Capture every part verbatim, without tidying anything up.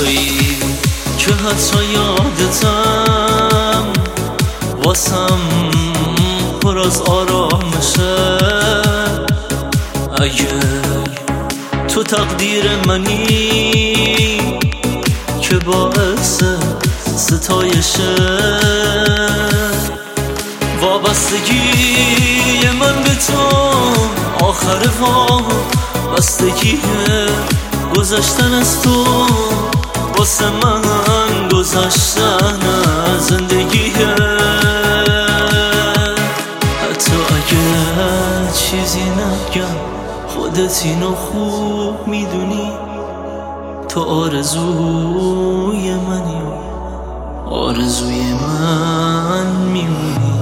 تویی که حتی یادتم واسم پر از آرامشه. اگه تو تقدیر منی که باعث ستایشه، وابستگی من به تو آخر وابستگی گذشتن از تو واسه من گذشتن از زندگیه. حتی اگه چیزی نگم خودت اینو خوب میدونی، تو آرزوی منی آرزوی من میمونی.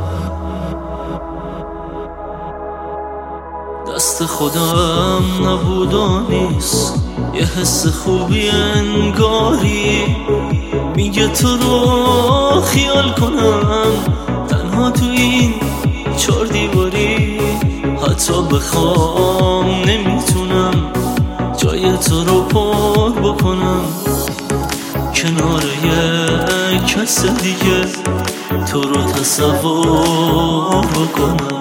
دست خودم نبود و نیست، یه حس خوبی انگاری میگه تو رو خیال کنم تنها تو این چار دیواری. حتی بخوام نمیتونم جای تو رو پر بکنم کنار یه کس دیگه، تو رو تصور بکنم.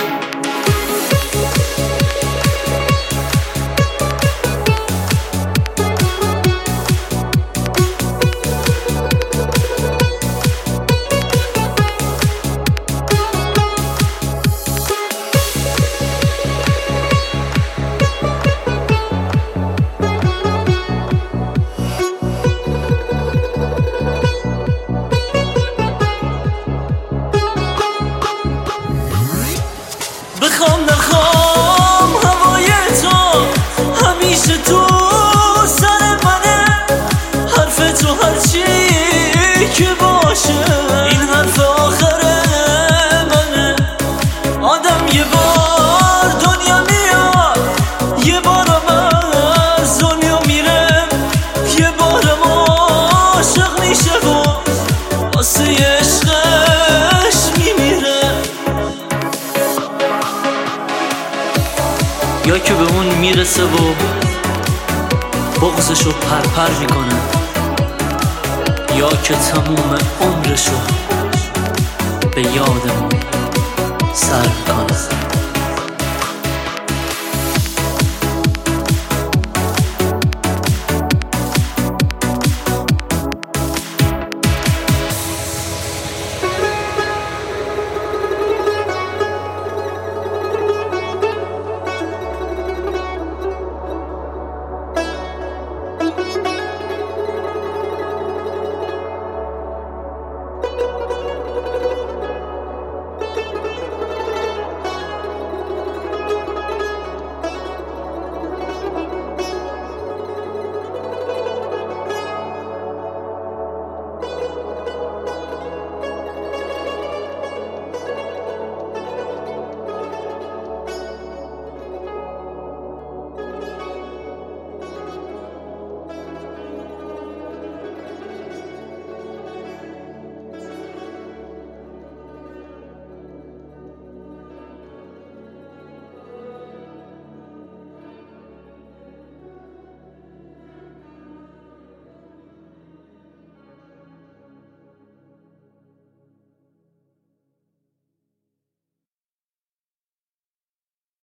بخوام نخوام هوای تو همیشه تو سر منه، حرف تو هرچی که باشه این حرف آخر منه. آدم یه بار دنیا میاد، یه بارم از دنیا میره، یه بارم عاشق میشه و واسه عشقش میمیره. یا که به اون میرسه و بغضشو پرپر میکنه، یا که تموم عمرشو به یادمون